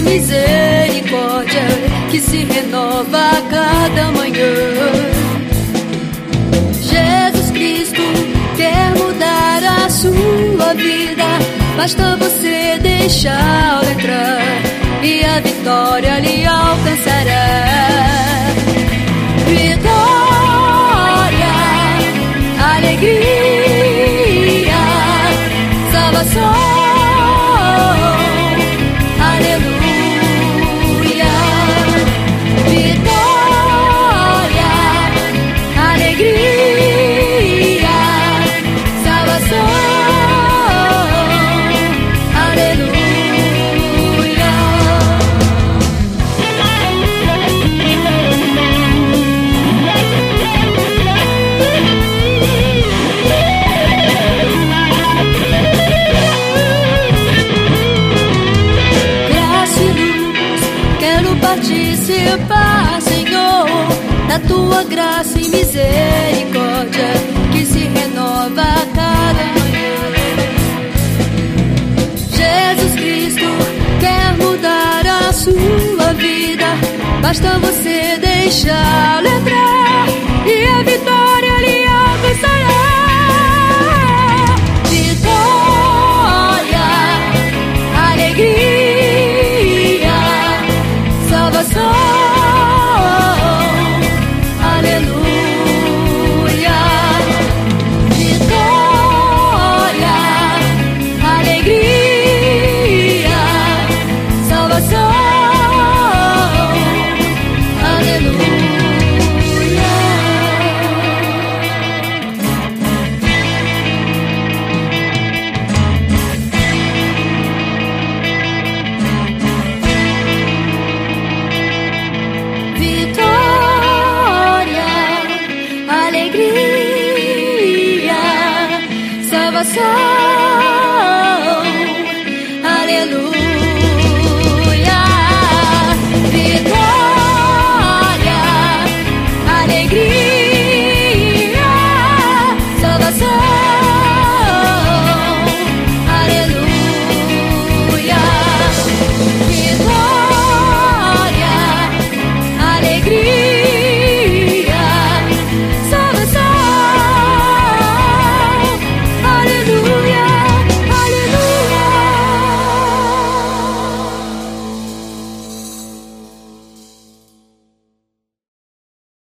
misericórdia que se renova a cada manhã. Jesus Cristo quer mudar a sua vida, basta você deixá-lo entrar e a vitória lhe alcançará. Vitória, alegria, salvação. Participar, Senhor, da tua graça e misericórdia que se renova a cada manhã. Jesus Cristo quer mudar a sua vida, basta você deixá-lo entrar e a vitória lhe alcançará. Vitória, alegria, salvação.